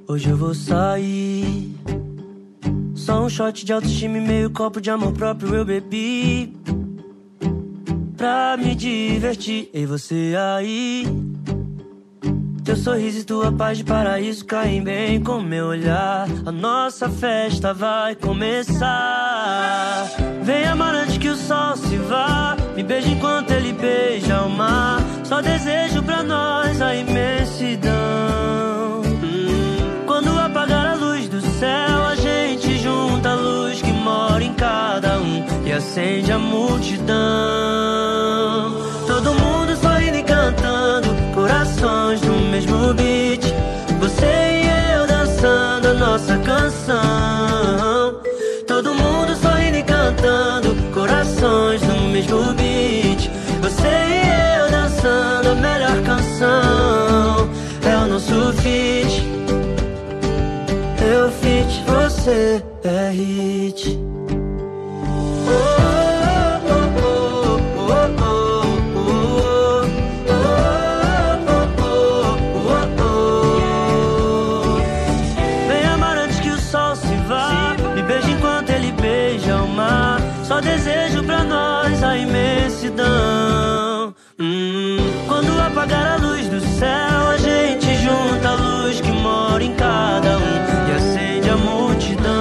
Hoje eu vou sair. Só um shot de autoestima e meio copo de amor próprio eu bebi pra me divertir. E você aí, teu sorriso e tua paz de paraíso caem bem com meu olhar. A nossa festa vai começar. Vem amar antes que o sol se vá. Me beija enquanto ele beija o mar. Só desejo pra nós a imensidão. Quando apagar a luz do céu, a gente junta a luz que mora em cada um e acende a multidão. Todo mundo sorrindo e cantando, corações no mesmo beat. Você e eu dançando a nossa canção. Todo mundo sorrindo e cantando, corações no mesmo beat. Você e eu dançando a melhor canção. É o nosso feat. Eu feat, você é hit. Vem amar antes que o sol se vá. Me beija enquanto ele beija o mar. Só desejo pra nós a imensidão. Quando apagar a luz do céu, a gente junta a luz que mora em cada um e acende a multidão.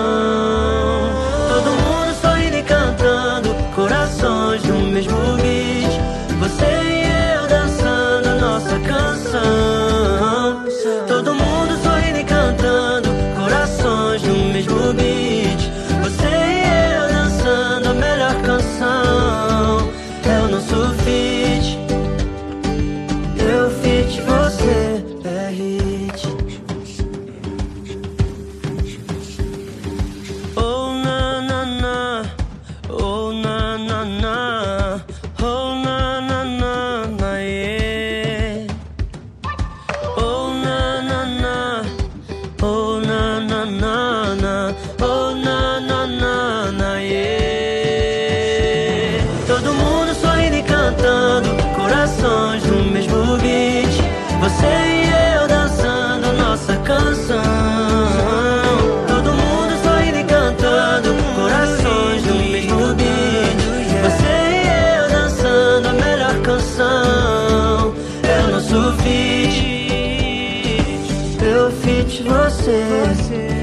Todo mundo sorrindo e cantando, corações no mesmo beat. Você e eu dançando a nossa canção. Todo mundo sorrindo e cantando, corações no mesmo beat. Você e eu dançando a melhor canção. É o nosso feat. Eu feat, você é hit. Oh na na na, oh na na na, oh na na na na, yeah. Oh na na na, oh na na na na, oh na na na na, yeah. Todo mundo sorrindo e cantando, corações no mesmo beat. Você e eu dançando a nossa canção. Todo mundo sorrindo e cantando, corações no mesmo beat. Você e eu dançando a melhor canção. É o nosso feat. Eu feat, você